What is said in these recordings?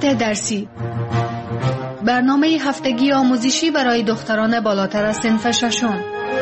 درسی، برنامه هفتگی آموزشی برای دختران بالاتر از صنف ششم.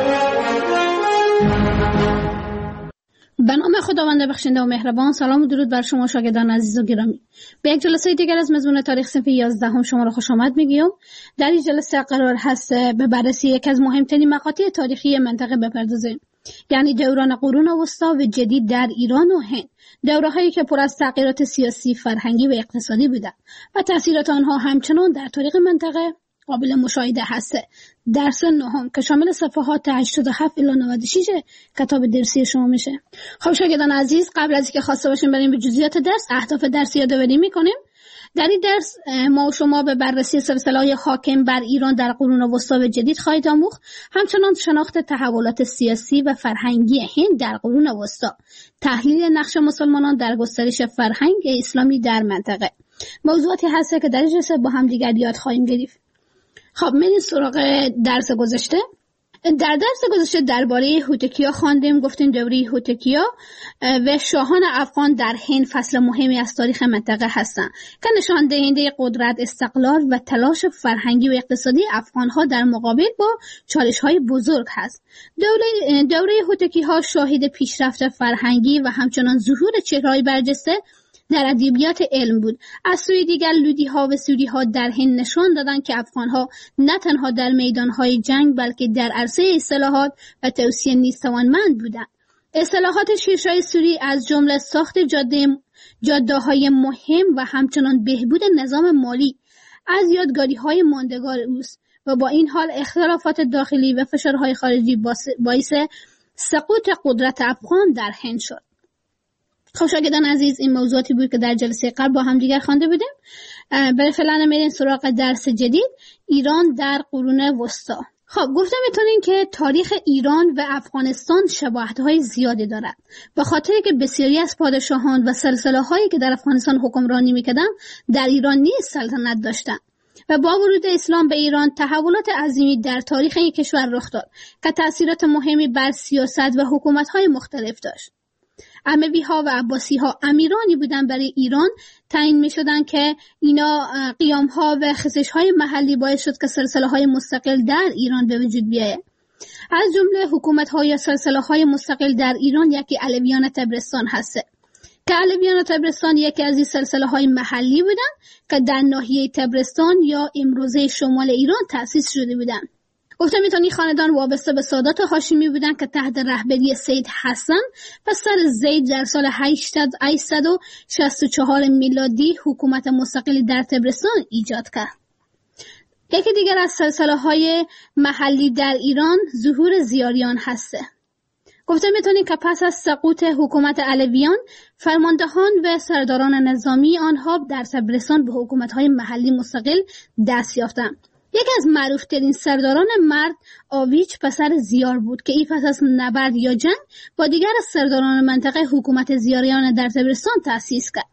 به نام خداوند بخشنده و مهربان. سلام و درود بر شما شاگردان عزیز و گرامی. به یک جلسه دیگر از مضمون تاریخ صنف 11 شما را خوش آمد میگیم. در این جلسه قرار هست به بررسی یک از مهمترین مقاطع تاریخی منطقه بپردازیم، یعنی دوران قرون وسطی و جدید در ایران و هند، دوره‌هایی که پر از تغییرات سیاسی، فرهنگی و اقتصادی بودند و تأثیرات آنها همچنان در تاریخ منطقه قابل مشاهده هست. درس نهم که شامل صفحات 87 الی 96 کتاب درسی شما میشه. خب شاگردان عزیز، قبل از اینکه خواسته باشیم بریم به جزئیات درس، اهداف درس یادآوری میکنیم. در این درس ما و شما به بررسی سلسله‌های حاکم بر ایران در قرون وسطی و جدید خواهید آموخت، همچنان شناخت تحولات سیاسی و فرهنگی هند در قرون وسطی، تحلیل نقش مسلمانان در گسترش فرهنگ اسلامی در منطقه. موضوعاتی هست که در این جلسه با هم دیگر یاد خواهیم گرفت. خب بریم سراغ درس گذشته. در درس گذشته درباره هوتکیا خواندیم، گفتیم دوره هوتکیا و شاهان افغان در هند فصل مهمی از تاریخ منطقه هستند که نشان دهنده قدرت، استقلال و تلاش فرهنگی و اقتصادی افغان‌ها در مقابل با چالش‌های بزرگ هست. دوره هوتکی‌ها شاهد پیشرفت فرهنگی و همچنان ظهور چهره‌های برجسته در ادبیات علم بود. از سوی دیگر لودی‌ها و سوری‌ها در هند نشان دادند که افغان‌ها نه تنها در میدان‌های جنگ بلکه در عرصه اصلاحات و توسعه نیز توانمند بودند. اصلاحات شیرشاه سوری از جمله ساخت جاده‌های مهم و همچنان بهبود نظام مالی از یادگاری‌های ماندگار اوست و با این حال اختلافات داخلی و فشارهای خارجی باعث سقوط قدرت افغان در هند شد. خب شاگردان عزیز، این موضوعاتی بود که در جلسه قبل با هم دیگر خوانده بودیم. برای فعلا میریم سراغ درس جدید، ایران در قرون وسطی. خب گفتم میتونین که تاریخ ایران و افغانستان شباهت‌های زیادی دارد، به خاطر که بسیاری از پادشاهان و سلسله‌هایی که در افغانستان حکمرانی میکردند در ایران نیز سلطنت داشتند و با ورود اسلام به ایران تحولات عظیمی در تاریخ این کشور رخ داد که تأثیرات مهمی بر سیاست و حکومت‌های مختلف داشت. اموی‌ها و عباسی‌ها امیرانی بودند برای ایران تعیین می‌شدند که اینا قیام‌ها و خزش‌های محلی باعث شد که سلسله‌های مستقل در ایران به وجود بیاید. از جمله حکومت‌ها یا سلسله‌های مستقل در ایران یکی علویان طبرستان هست که علویان طبرستان یکی از این سلسله‌های محلی بودند که در ناحیه طبرستان یا امروزه شمال ایران تأسیس شده بودند. گفتم این خاندان وابسته به سادات هاشمی بودند که تحت رهبری سید حسن پسر زید در سال 864 میلادی حکومت مستقلی در طبرستان ایجاد کرد. یکی دیگر از سلسله‌های محلی در ایران ظهور زیاریان هسته. گفتم که پس از سقوط حکومت علویان، فرماندهان و سرداران نظامی آنها در طبرستان به حکومت‌های محلی مستقل دست یافتند. یکی از معروفترین سرداران مرد آویچ پسر زیار بود که این پس از نبرد یا جنگ با دیگر از سرداران منطقه حکومت زیاریان در طبرستان تأسیس کرد.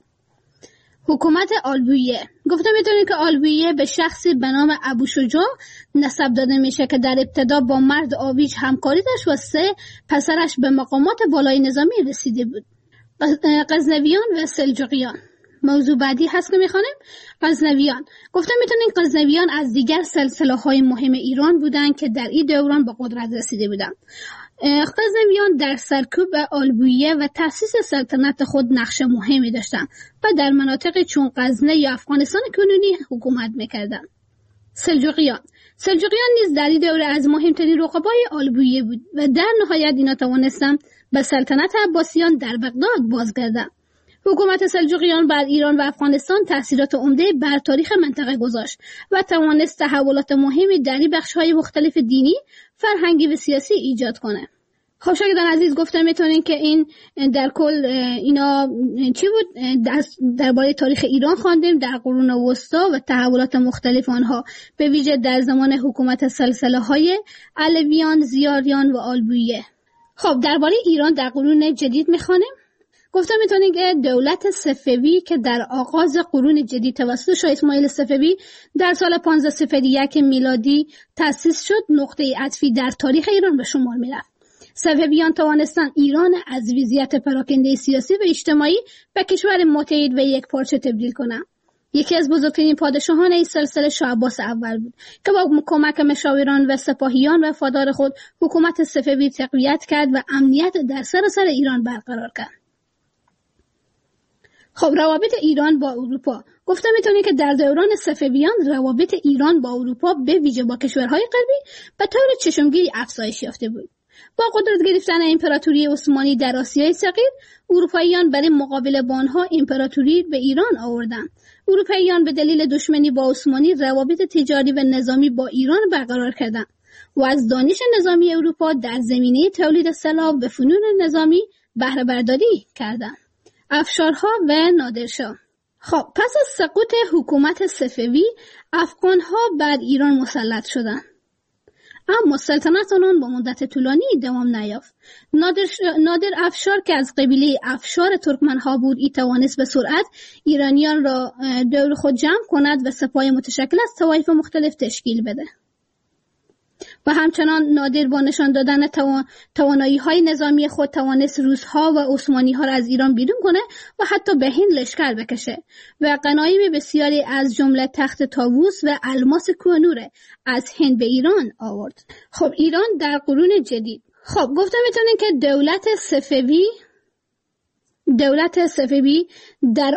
حکومت آلبویه. گفتم که آلبویه به شخصی به نام ابو شجاع نسب داده میشه که در ابتدا با مرد آویچ همکاری داشت و 3 پسرش به مقامات بالای نظامی رسیده بود. غزنویان و سلجوقیان. موضوع بعدی هست که میخوانیم غزنویان. گفتم غزنویان از دیگر سلسله‌های مهم ایران بودند که در این دوران به قدرت رسیده بودند. غزنویان در سرکوب آلبویه و تأسیس سلطنت خود نقش مهمی داشتند و در مناطق چون غزنه یا افغانستان کنونی حکومت میکردند. سلجوقیان نیز در این دوره از مهمترین رقبای آلبویه بود و در نهایت اینا توانستند به سلطنت عباسیان در بغداد بازگردند. حکومت سلجوقیان بر ایران و افغانستان تأثیرات عمده بر تاریخ منطقه گذاشت و توانست تحولات مهمی در بخش‌های مختلف دینی، فرهنگی و سیاسی ایجاد کنه. خب شاگردان عزیز، گفتم که این در کل اینا چی بود؟ درباره تاریخ ایران خواندیم در قرون وسطی و تحولات مختلف آنها، به ویژه در زمان حکومت سلسله‌های علویان، زیاریان و آلبویه. خب درباره ایران در قرون جدید می‌خوانیم. گفتم که دولت صفوی که در آغاز قرون جدید توسط شاه اسماعیل صفوی در سال 1501 میلادی تأسیس شد، نقطه عطفی در تاریخ ایران به شمار می‌رفت. صفویان توانستند ایران از وضعیت پراکنده سیاسی و اجتماعی به کشور متحد و یک پارچه تبدیل کنند. یکی از بزرگترین پادشاهان این سلسله شاه عباس اول بود که با کمک مشاوران و سپاهیان وفادار خود حکومت صفوی تقویت کرد و امنیت در سراسر ایران برقرار کرد. خب روابط ایران با اروپا. گفته میتونی که در دوران صفویان روابط ایران با اروپا به ویژه با کشورهای غربی به طور چشمگیری افزایش یافته بود. با قدرت گرفتن امپراتوری عثمانی در آسیای صغیر، اروپاییان برای مقابله با آنها امپراتوری به ایران آوردند. اروپاییان به دلیل دشمنی با عثمانی روابط تجاری و نظامی با ایران برقرار کردند و از دانش نظامی اروپا در زمینه تولید سلاح و فنون نظامی بهره برداری کردند. افشارها و نادرشاه. خب پس از سقوط حکومت صفوی، افغانها بر ایران مسلط شدند. اما سلطنت آنان با مدت طولانی دوام نیافت. نادر افشار که از قبیله افشار ترکمنها بود، توانست به سرعت ایرانیان را دور خود جمع کند و سپاه متشکل از طوایف مختلف تشکیل بده. و همچنان نادر با نشان دادن توانایی‌های نظامی خود توانست روس‌ها و عثمانی‌ها را از ایران بیرون کنه و حتی به هند لشکر بکشه و غنایم بسیاری از جمله تخت طاووس و الماس کوهنور از هند به ایران آورد. خب ایران در قرون جدید. خب گفته میتونن که دولت صفوی در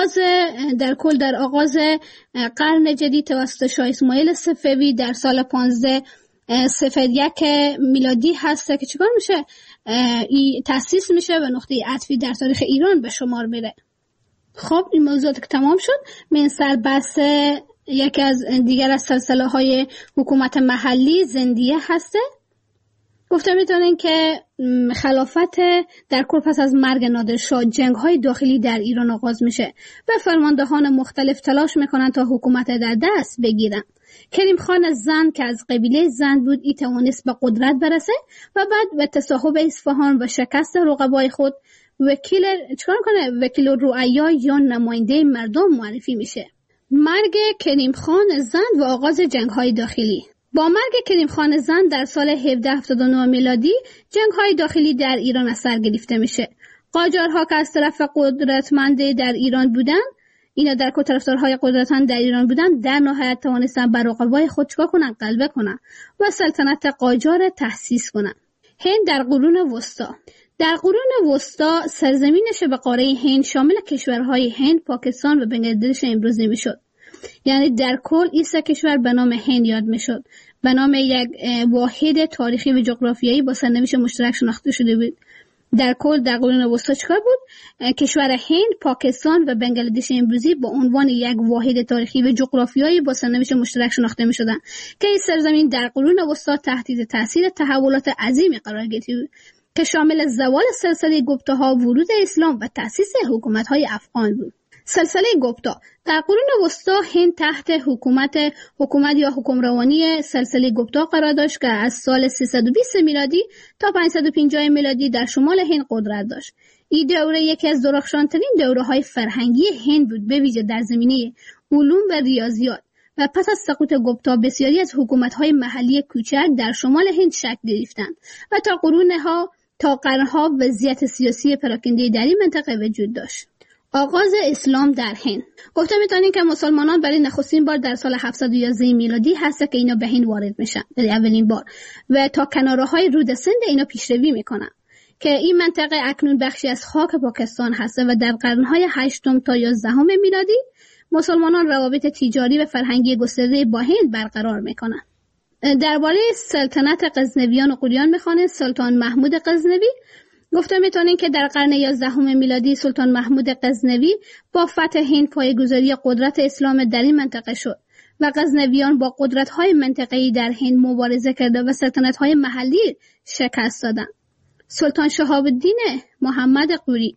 آغاز قرن جدید توسط شاه اسماعیل صفوی در سال 1501 میلادی هست که چیکار میشه؟ تأسیس میشه و نقطه عطفی در تاریخ ایران به شمار میره. خب این موضوعات که تمام شد، من سربست یکی از دیگر از سلسله های حکومت محلی زندیه هسته. گفته میتونن که خلافت در کل پس از مرگ نادرشاه جنگ‌های داخلی در ایران آغاز میشه و فرماندهان مختلف تلاش میکنن تا حکومت در دست بگیرن. کریم خان زند که از قبیله زند بود، توانست به قدرت برسه و بعد به تصاحب اصفهان و شکست رقبای خود وکیل رعایا یا نماینده مردم معرفی میشه. مرگ کریم خان زند و آغاز جنگ‌های داخلی. با مرگ کریم خان زند در سال 1779 میلادی جنگ‌های داخلی در ایران از سر گرفته میشه. قاجارها که از طرف قدرتمند در ایران بودن، اینا در طرفدارهای قدرتمند در ایران بودن، در نهایت توانستن بر رقبای خود چیکار کنن؟ غلبه کنن و سلطنت قاجار تأسیس کنن. هند در قرون وسطا. در قرون وسطا سرزمینش به قاره هند شامل کشورهای هند، پاکستان و بنگلادش امروزی میشد. یعنی در کل این سه کشور به نام هند یاد میشد، به نام یک واحد تاریخی و جغرافیایی با سرنوشت مشترک شناخته شده بود. در کل در قرون وسطا چیکار بود؟ کشور هند، پاکستان و بنگلادش امروزی با عنوان یک واحد تاریخی و جغرافیایی با سرنوشت مشترک شناخته میشدند که این سرزمین در قرون وسطا تحت تاثیر تحولات عظیمی قرار گرفت که شامل زوال سلسله گپتاها، ورود اسلام و تأسیس حکومت‌های افغان بود. سلسله گپتا در قرون وسطا هند تحت حکومت یا حکمرانی سلسله گپتا قرار داشت که از سال 320 میلادی تا 550 میلادی در شمال هند قدرت داشت. این دوره یکی از درخشانترین دوره‌های فرهنگی هند بود، به ویژه در زمینه علوم و ریاضیات. و پس از سقوط گپتا بسیاری از حکومت‌های محلی کوچک در شمال هند شکل گرفتند و تا قرنها وضعیت سیاسی پراکنده در این منطقه وجود داشت. آغاز اسلام در هند. گفته میتونین که مسلمانان برای نخستین بار در سال 711 میلادی هست که اینا به هند وارد میشن، برای اولین بار، و تا کناره‌های رود سند اینا پیشروی میکنن که این منطقه اکنون بخشی از خاک پاکستان هست و در قرنهای 8 تا 11 میلادی مسلمانان روابط تجاری و فرهنگی گسترده با هند برقرار میکنن. درباره سلطنت غزنویان و غوریان میخوانه سلطان محمود غزنوی. گفته میتونین که در قرن 11 میلادی سلطان محمود غزنوی با فتح هند پایه‌گذاری قدرت اسلام در این منطقه شد و غزنویان با قدرت‌های منطقه‌ای در هند مبارزه کرده و سلطنت‌های محلی شکست دادند. سلطان شهاب الدین محمد غوری.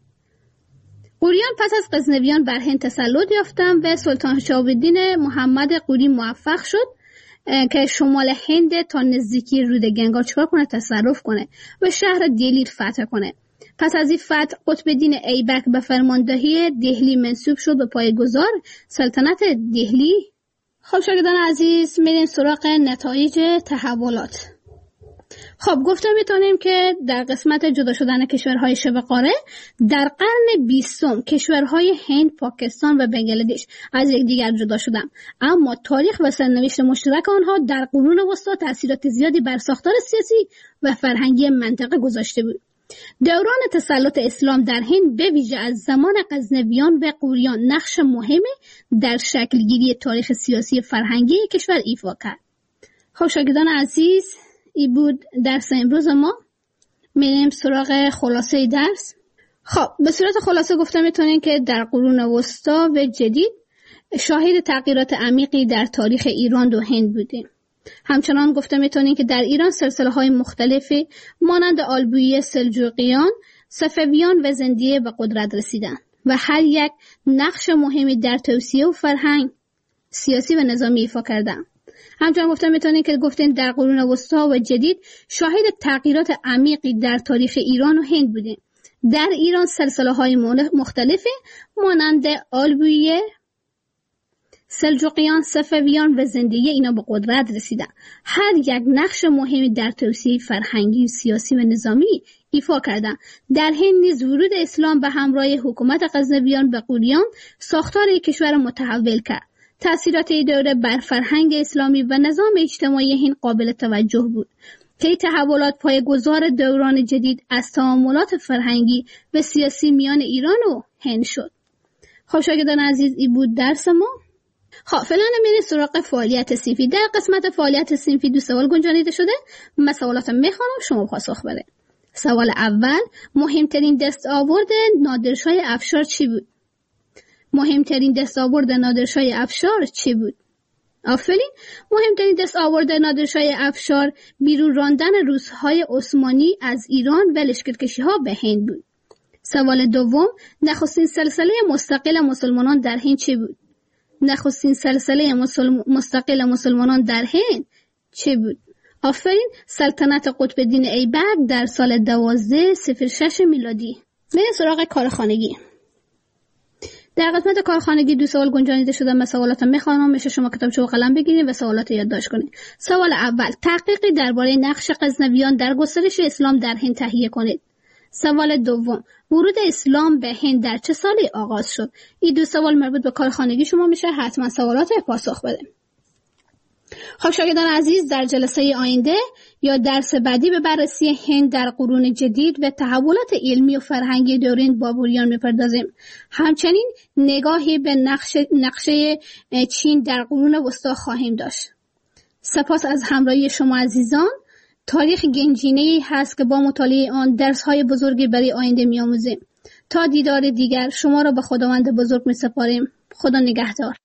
غوریان پس از غزنویان بر هند تسلط یافتند و سلطان شهاب الدین محمد غوری موفق شد که شمال هند تا نزدیکی رود گنگا چیکار کنه؟ تصرف کنه و شهر دهلی فتح کنه. پس از این فتح قطب الدین ایبک به فرماندهی دهلی منصوب شد و پایه‌گذار سلطنت دهلی. خب شاگردان عزیز، میریم سراغ نتایج تحولات. خب گفته میتونیم که در قسمت جدا شدن کشورهای شبه قاره در قرن 20 کشورهای هند، پاکستان و بنگلادش از یکدیگر جدا شدند، اما تاریخ و سرنوشت مشترک آنها در قرون وسطی تاثیرات زیادی بر ساختار سیاسی و فرهنگی منطقه گذاشته بود. دوران تسلط اسلام در هند به ویژه از زمان غزنویان و غوریان نقش مهمی در شکلگیری تاریخ سیاسی فرهنگی کشور ایفا کرد. خب شاگردان عزیز، این بود درس امروز ما. میریم سراغ خلاصه درس. خب به صورت خلاصه گفته میتونیم که در قرون وسطی و جدید شاهد تغییرات عمیقی در تاریخ ایران و هند بودیم. همچنان گفته میتونیم که در ایران سلسله‌های مختلفی مانند آلبویی، سلجوقیان، صفویان و زندیه به قدرت رسیدند و هر یک نقش مهمی در توسعه و فرهنگ سیاسی و نظامی ایفا کردند. همچنان گفته میتونیم که گفتیم در قرون وسطی و جدید شاهد تغییرات عمیقی در تاریخ ایران و هند بودیم. در ایران سلسله‌های مختلفی مانند آلبویی، سلجوقیان، صفویان و زندیه اینا به قدرت رسیدن. هر یک نقش مهمی در توسعه فرهنگی، سیاسی و نظامی ایفا کردند. در هند نیز ورود اسلام به همراه حکومت غزنویان و غوریان ساختار کشور متحول کرد. تأثیرات این دوره بر فرهنگ اسلامی و نظام اجتماعی هند قابل توجه بود که این تحولات پایه‌گذار دوران جدید از تعاملات فرهنگی و سیاسی میان ایران و هند شد. خب شاگردان عزیز، این بود درس ما. خب فعلا میریم سراغ فعالیت صنفی. در قسمت فعالیت صنفی 2 سوال گنجانیده شده. من سوالات میخوانم، شما پاسخ بده. سوال اول: مهمترین دستاورد نادرشاه افشار چی بود؟ مهمترین دستاورد نادرشاه افشار چی بود؟ آفرین. مهمترین دستاورد نادرشاه افشار بیرون راندن روس‌های عثمانی از ایران و لشکرکشی‌ها به هند بود. سوال دوم: نخستین سلسله مستقل مسلمانان در هند چی بود؟ نخستین سلسله مستقل مسلمانان در هند چه بود؟ آفرین. سلطنت قطب الدین ایبک در سال 1206 میلادی. میریم سراغ کارخانگی. در قسمت کارخانگی 2 سوال گنجانیده شده. من سوالات میخوانم، میشه شما کتابچه و قلم بگیرید و سوالات یادداشت کنید. سوال اول: تحقیقی درباره نقش غزنویان در گسترش اسلام در هند تهیه کنید. سوال دوم: ورود اسلام به هند در چه سالی آغاز شد؟ این 2 سوال مربوط به کارخانگی شما میشه، حتما سوالات پاسخ بده. خب شاگردان عزیز، در جلسه آینده یا درس بعدی به بررسی هند در قرون جدید و تحولات علمی و فرهنگی دوران بابریان میپردازیم. همچنین نگاهی به نقشه چین در قرون وسطی خواهیم داشت. سپاس از همراهی شما عزیزان. تاریخ گنجینه‌ای هست که با مطالعه آن درس‌های بزرگی برای آینده می‌آموزیم. تا دیدار دیگر شما را به خداوند بزرگ می‌سپاریم. خدا نگهدار.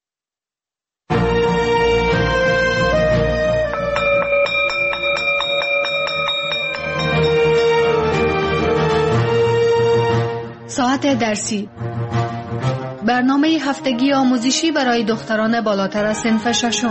ساعت درسی، برنامه هفتگی آموزشی برای دختران بالاتر از صنف 6.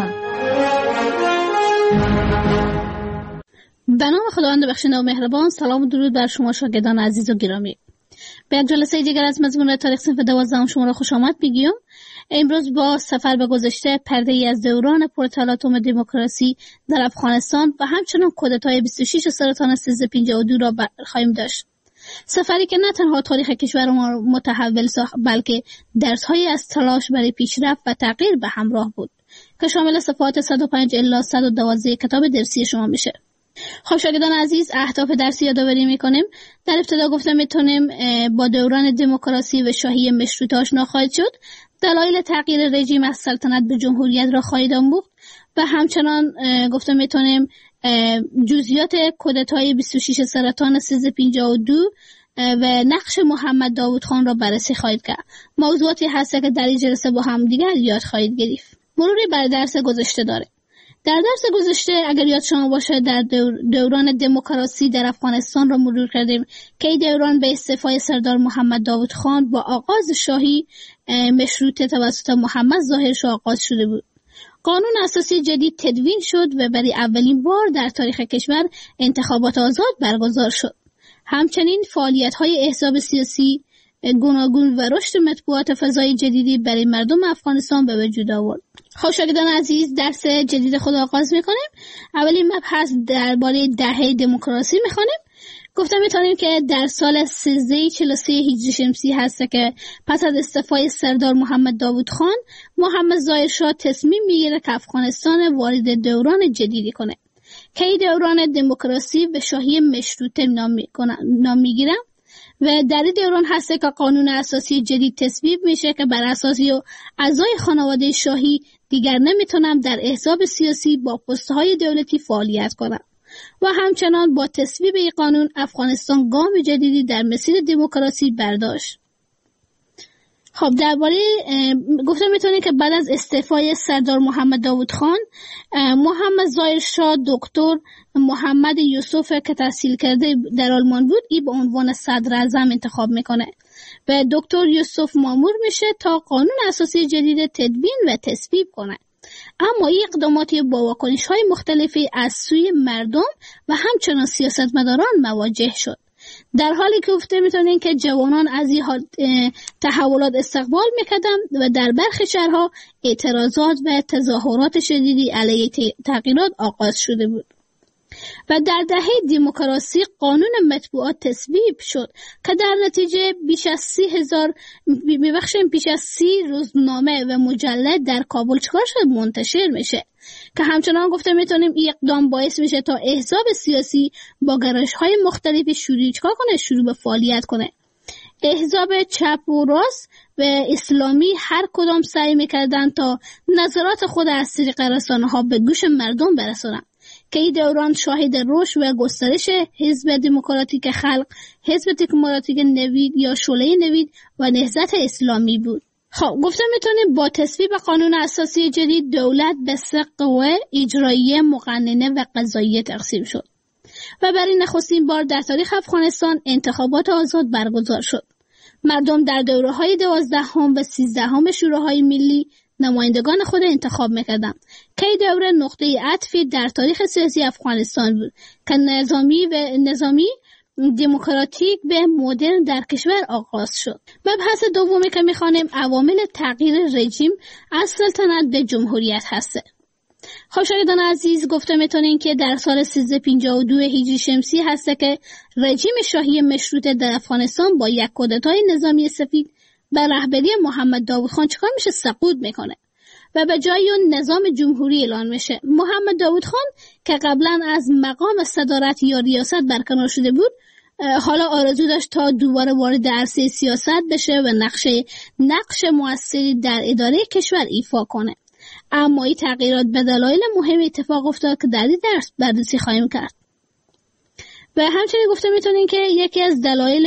به نام خداوند بخشنده و مهربان. سلام و درود بر شما شاگردان عزیز و گرامی. به یک جلسه دیگر از مضمون تاریخ صنف 12 شما را خوش آمد میگیم. امروز با سفر به گذشته، پرده‌ای از دوران پرتلاطم دموکراسی در افغانستان و همچنین کودتای 26 سرطان 1352 را خواهیم داشت. سفری که نه تنها تاریخ کشور ما متحول ساخت، بلکه درس‌هایی از تلاش برای پیشرفت و تغییر به همراه بود که شامل صفحات 105 الی 112 کتاب درسی شما میشه. خب شاگردان عزیز، اهداف درسی یادآوری میکنیم. در ابتدا گفتم میتونیم با دوران دموکراسی و شاهی مشروطه آشنا خواهید شد. دلایل تغییر رژیم از سلطنت به جمهوریت را خواهید آموخت و همچنان گفتم میتونیم جزئیات کودتای 26 سرطان 1352 و نقش محمد داوود خان را بررسی خواهید کرد. موضوعاتی هست که در این جلسه با هم دیگر یاد خواهید گرفت. مروری بر درس گذشته داره. در درس گذشته اگر یاد شما باشه در دوران دموکراسی در افغانستان را مرور کردیم که این دوران به استعفای سردار محمد داوود خان با آغاز شاهی مشروطه توسط محمد ظاهر شاه آغاز شده بود. قانون اساسی جدید تدوین شد و برای اولین بار در تاریخ کشور انتخابات آزاد برگزار شد. همچنین فعالیت‌های احزاب سیاسی گوناگون و رشد مطبوعات فضای جدیدی برای مردم افغانستان به وجود آورد. خب شاگردان عزیز، درس جدید خود آغاز میکنیم. اولین مبحث درباره دهه دموکراسی میخوانیم. گفتم میتونیم که در سال 1343 هجری شمسی هست که پس از استعفای سردار محمد داوود خان، محمد ظاهر شاه تصمیم میگیره که افغانستان وارد دوران جدیدی کنه که این دوران دموکراسی به شاهی مشروطه نام میگیره و در این دوران هست که قانون اساسی جدید تصویب میشه که بر اساسی اعضای خانواده شاهی دیگر نمیتونن در احزاب سیاسی با پست‌های دولتی فعالیت کنند و همچنان با تصویب این قانون افغانستان گام جدیدی در مسیر دموکراسی برداشت. خب درباره گفتم میتونه که بعد از استعفای سردار محمد داوود خان، محمد ظاهر شاه دکتر محمد یوسف که تحصیل کرده در آلمان بود ای به عنوان صدر اعظم انتخاب میکنه و دکتر یوسف مامور میشه تا قانون اساسی جدید تدوین و تصویب کنه. اما این اقداماتی با واکنش‌های مختلفی از سوی مردم و همچنان سیاستمداران مواجه شد. در حالی که گفته میتونین که جوانان از این تحولات استقبال میکردن و در برخی شهرها اعتراضات و تظاهرات شدیدی علیه تغییرات آغاز شده بود. و در دهه دموکراسی قانون مطبوعات تصویب شد که در نتیجه بیش از 30 روزنامه و مجله در کابل چکار شد منتشر میشه که همچنان گفته میتونیم این اقدام باعث میشه تا احزاب سیاسی با گرایش‌های مختلفی شروع به فعالیت کنه. احزاب چپ و راست و اسلامی هر کدام سعی میکردن تا نظرات خود از طریق رسانه‌ها به گوش مردم برسونن که این دوران شاهد رشد و گسترش حزب دموکراتیک خلق، حزب دموکراتیک نوید یا شعله نوید و نهضت اسلامی بود. خب گفتم میتونیم با تصویب قانون اساسی جدید دولت به 3 قوه اجراییه، مقننه و قضاییه تقسیم شد و برای نخستین بار در تاریخ افغانستان انتخابات آزاد برگزار شد. مردم در دوره‌های 12 و 13 شوراهای ملی نمایندگان خود انتخاب میکردن که این دوره نقطه عطفی در تاریخ سیاسی افغانستان بود که نظامی دموکراتیک به مدرن در کشور آغاز شد. مبحث دومی که میخوانیم عوامل تغییر رژیم از سلطنت به جمهوریت هسته. خب شاگردان عزیز، گفته میتونین که در سال 1352 هجری شمسی هسته که رژیم شاهی مشروطه در افغانستان با یک کودتای نظامی سفید به رهبری محمد داوود خان چکار میشه؟ سقوط میکنه و به جای اون نظام جمهوری اعلان میشه. محمد داوود خان که قبلا از مقام صدارت یا ریاست برکنار شده بود، حالا آرزو داشت تا دوباره وارد عرصه سیاست بشه و نقش موثری در اداره کشور ایفا کنه. اما این تغییرات به دلایل مهم اتفاق افتاد که در این درس بررسی خواهیم کرد. و همچنین گفته میتونین که یکی از دلایل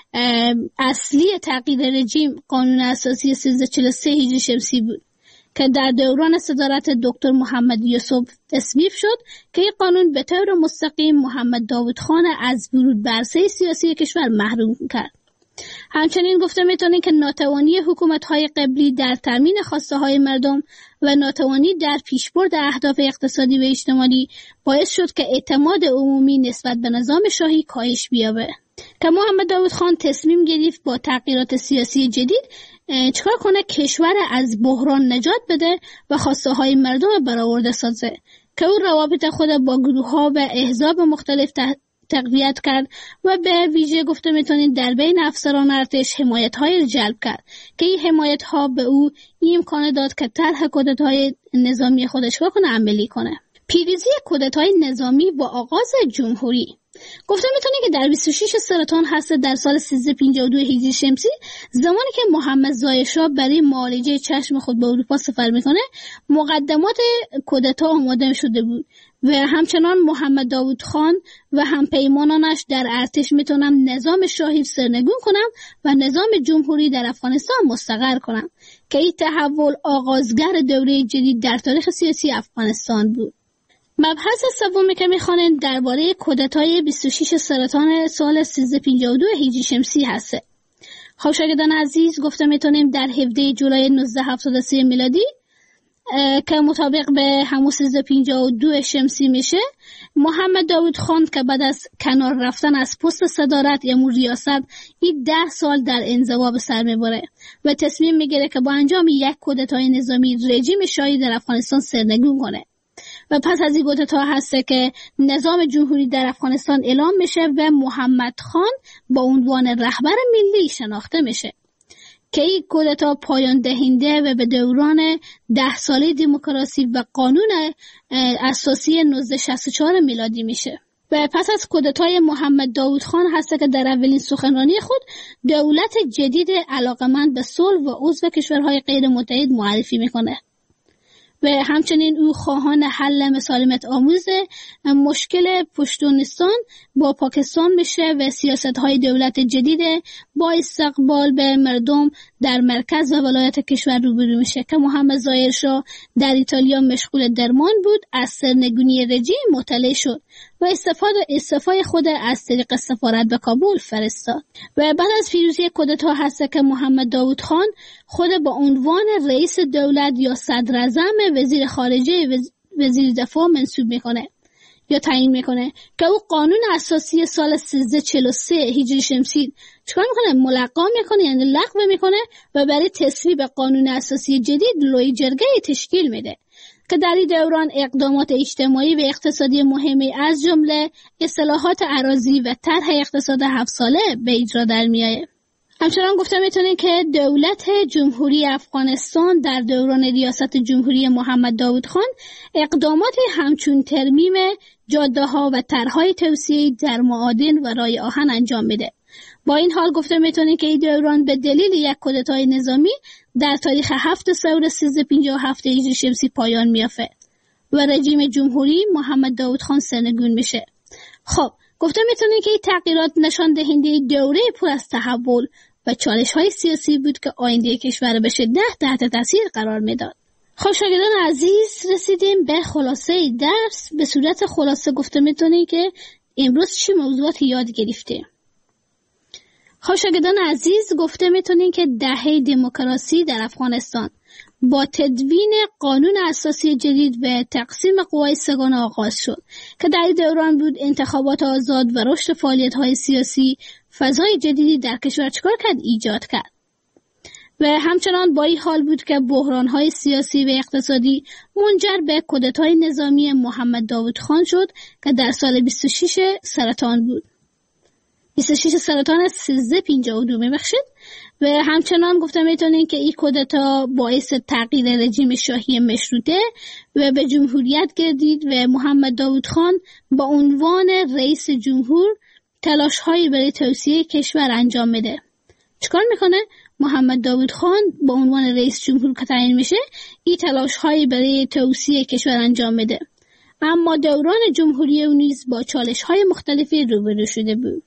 اصلی تغییر رژیم قانون اساسی 1343 هجری شمسی بود که در دوران صدارت دکتر محمد یوسف تصویب شد که این قانون به طور مستقیم محمد داوود خان از ورود به عرصه سیاسی کشور محروم کرد. همچنین گفته میتونین که ناتوانی حکومت‌های قبلی در تامین خواسته‌های مردم و ناتوانی در پیشبرد اهداف اقتصادی و اجتماعی باعث شد که اعتماد عمومی نسبت به نظام شاهی کاهش بیابه که محمد داوود خان تصمیم گرفت با تغییرات سیاسی جدید چکار کنه؟ کشور از بحران نجات بده و خواسته‌های مردم برآورده سازه که او روابط خود با گروه‌ها و احزاب مختلف تقویت کرد و به ویژه گفته میتونید در بین افسران ارتش حمایت‌های جلب کرد که این حمایت‌ها به او این امکان داد که طرح کودتای نظامی خودش رو عملی کنه. پیروزی کودتای نظامی با آغاز جمهوری. گفته میتونید که در 26 سرطان هست در سال 1352 هجری شمسی، زمانی که محمد ظاهر شاه برای معالجه چشم خود به اروپا سفر میکنه، مقدمات کودتا آماده شده بود و همچنان محمد داوود خان و همپیمانانش در ارتش میتونن نظام شاهی سرنگون کنن و نظام جمهوری در افغانستان مستقر کنن که این تحول آغازگر دوره جدید در تاریخ سیاسی افغانستان بود. مبحث سومی که میخوانن درباره کودتای 26 سرطان سال 1352 هجری شمسی هسته. خب شاگردان عزیز، گفته میتونیم در 17 جولای 1973 میلادی که مطابق به همون 1352 شمسی میشه، محمد داوود خان که بعد از کنار رفتن از پست صدارت یا ریاست این 10 سال در انزوا به سر میبره و تصمیم میگیره که با انجام یک کودتای نظامی رژیم شاهی در افغانستان سرنگون کنه و پس از این کودتا هسته که نظام جمهوری در افغانستان اعلام میشه و محمد خان با عنوان رهبر ملی شناخته میشه که این کودتا پایان دهنده و به دوران 10 ساله دموکراسی و قانون اساسی 1964 میلادی میشه. و پس از کودتای محمد داوود خان هست که در اولین سخنرانی خود دولت جدید علاقمند به صلح و عضو کشورهای غیر متحد معرفی میکنه و همچنین او خواهان حل مسالمت آموز مشکل پشتونستان با پاکستان میشه و سیاست‌های دولت جدید با استقبال به مردم در مرکز و ولایت کشور روبرو میشه که محمد ظاهر شاه در ایتالیا مشغول درمان بود، از سرنگونی رژیم مطلع شد و استعفای خود از طریق سفارت به کابل فرستاد و بعد از پیروزی کودتا هست که محمد داوود خان خود با عنوان رئیس دولت یا صدراعظم وزیر خارجه وزیر دفاع منصوب میکنه یا تعیین میکنه که او قانون اساسی سال 1343 هجری شمسی چکار میکنه؟ ملغا میکنه، یعنی لغو میکنه و برای تصویب قانون اساسی جدید لوی جرگه تشکیل میده که در این دوران اقدامات اجتماعی و اقتصادی مهمی از جمله اصلاحات اراضی و طرح اقتصاد 7 ساله به اجرا در میایه. همچنان گفته میتونیم که دولت جمهوری افغانستان در دوران ریاست جمهوری محمد داوود خان اقدامات همچون ترمیم جاده ها و طرحهای توسعه در معادن و رای آهن انجام میده. با این حال گفته میتونیم که این دوران به دلیل یک کودتای نظامی در تاریخ 7 سور 1357 هجری شمسی پایان میافته و رژیم جمهوری محمد داوود خان سرنگون میشه. خب گفته میتونیم که این تغییرات نشان دهنده دوره پر از تحول و چالش‌های سیاسی بود که آینده کشور به شدت تحت تاثیر قرار میداد. خب شاگردان عزیز، رسیدیم به خلاصه درس. به صورت خلاصه گفته میتونیم که امروز چه موضوعاتی یاد گرفتیم. خب شاگردان عزیز، گفته میتونیم که دهه دموکراسی در افغانستان با تدوین قانون اساسی جدید و تقسیم قوای سگانه آغاز شد که در دوران بود انتخابات آزاد و رشد فعالیت‌های سیاسی فضای جدیدی در کشور چکار کرد؟ ایجاد کرد و همچنان با این حال بود که بحران‌های سیاسی و اقتصادی منجر به کودتای نظامی محمد داوود خان شد که در سال 26 سرطان بود. 26 سرطان 1352 میبخشید و همچنان گفته میتونین که این کودتا باعث تغییر رژیم شاهی مشروطه و به جمهوریت گردید و محمد داوود خان با عنوان رئیس جمهور تلاش هایی برای توسعه کشور انجام میده. چیکار میکنه؟ محمد داوود خان با عنوان رئیس جمهور که تعیین میشه این تلاش هایی برای توسعه کشور انجام میده، اما دوران جمهوری او نیز با چالش های مختلفی روبرو شده بود.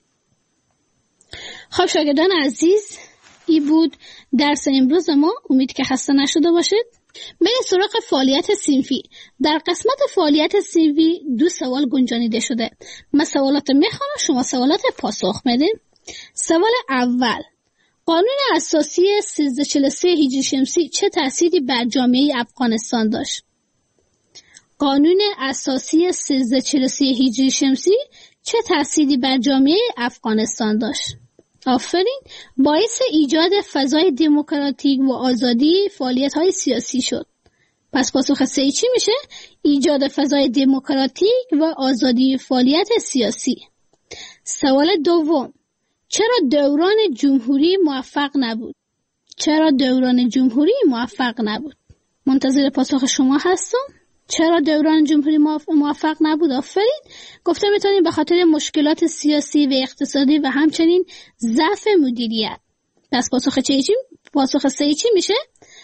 خب شاگردان عزیز، این بود درس امروز ما. امید که خسته نشده باشید. بریم سراغ فعالیت صنفی. در قسمت فعالیت صنفی 2 سوال گنجانیده شده. من سوالات میخوام، شما سوالات پاسخ بدین. سوال اول: قانون اساسی 1343 هجری شمسی چه تأثیری بر جامعه افغانستان داشت؟ قانون اساسی 1343 هجری شمسی چه تأثیری بر جامعه افغانستان داشت؟ آفرین. باعث ایجاد فضای دموکراتیک و آزادی فعالیت‌های سیاسی شد. پس پاسخ سه چی میشه؟ ایجاد فضای دموکراتیک و آزادی فعالیت سیاسی. سوال دوم: چرا دوران جمهوری موفق نبود؟ چرا دوران جمهوری موفق نبود؟ منتظر پاسخ شما هستم. چرا دوران جمهوری موفق نبود؟ آفرین. گفته میتونیم به خاطر مشکلات سیاسی و اقتصادی و همچنین ضعف مدیریت. پس پاسخ سه چی میشه؟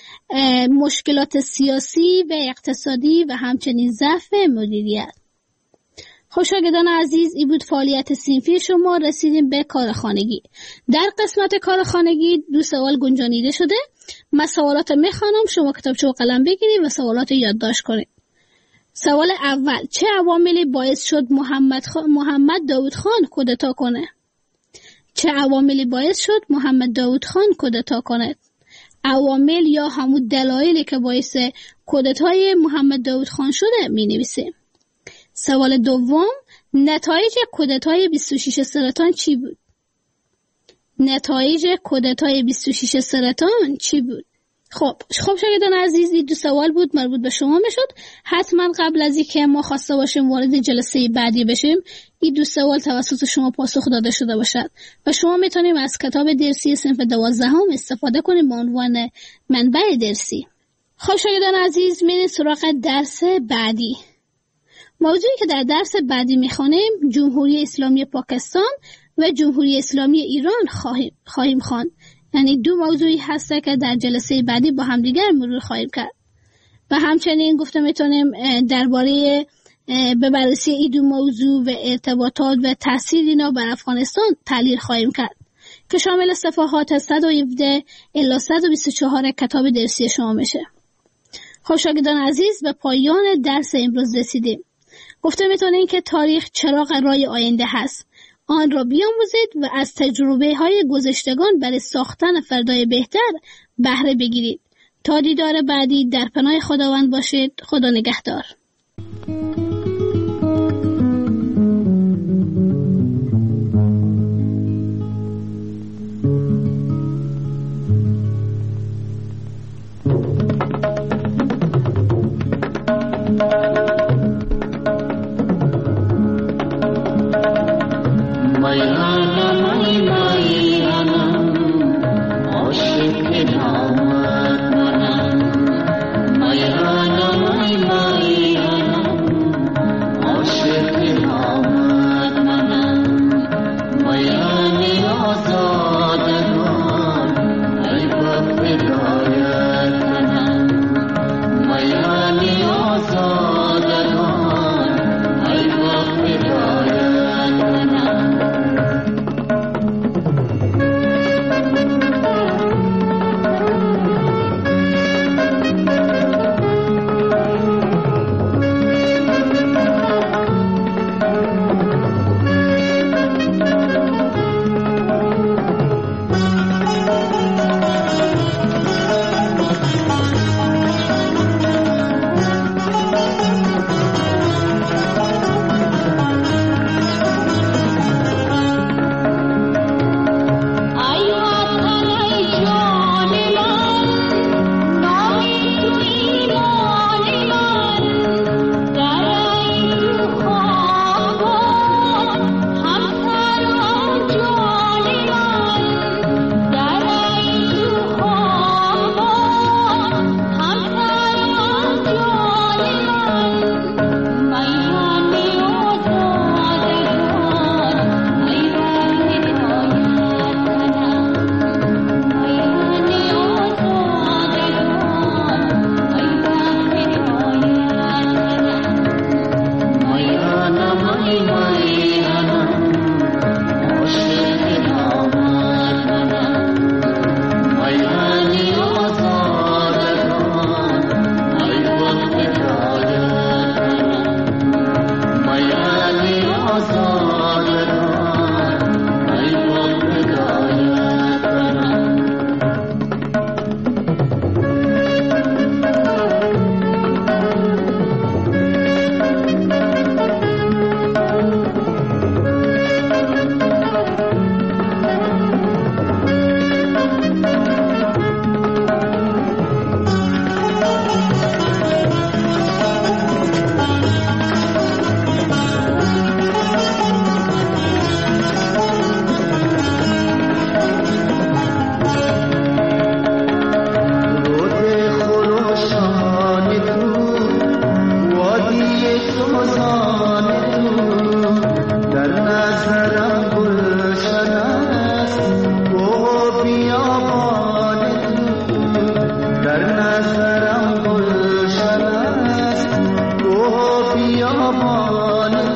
مشکلات سیاسی و اقتصادی و همچنین ضعف مدیریت. خب شاگردان عزیز، این بود فعالیت صنفی شما. رسیدیم به کارخانگی. در قسمت کارخانگی 2 سوال گنجانیده شده. من سوالات میخوانم، شما کتابچه و قلم بگیرید و سوالات یادداشت کنید. سوال اول: چه عواملی باعث شد محمد داوود خان کودتا کنه؟ چه عواملی باعث شد محمد داوود خان کودتا کنه؟ عوامل یا همون دلایلی که باعث کودتای محمد داوود خان شده می نویسه. سوال دوم، نتایج کودتای 26 سرطان چی بود؟ نتایج کودتای 26 سرطان چی بود؟ خب شاگردان عزیز، این 2 سوال بود مربوط به شما میشد. حتما قبل از اینکه ما خواسته باشیم وارد جلسه بعدی بشیم این 2 سوال توسط شما پاسخ داده شده باشد و شما میتونیم از کتاب درسی صنف 12 استفاده کنیم به عنوان منبع درسی. خب شاگردان عزیز، میریم سراغ درس بعدی. موضوعی که در درس بعدی میخوانیم جمهوری اسلامی پاکستان و جمهوری اسلامی ایران خواهیم خواند. یعنی 2 موضوعی هسته که در جلسه بعدی با هم دیگر مرور خواهیم کرد و همچنین گفته میتونیم درباره به بررسی این 2 موضوع و ارتباطات و تاثیر اینا بر افغانستان تحلیل خواهیم کرد که شامل صفحات 117 الی 124 کتاب درسی شما میشه. خب شاگردان عزیز، به پایان درس امروز رسیدیم. گفته میتونیم که تاریخ چراغ راه آینده هست. آن را بیاموزید و از تجربه های گذشتگان برای ساختن فردای بهتر بهره بگیرید. تا دیدار بعدی در پناه خداوند باشید. خدا نگهدار. بیابان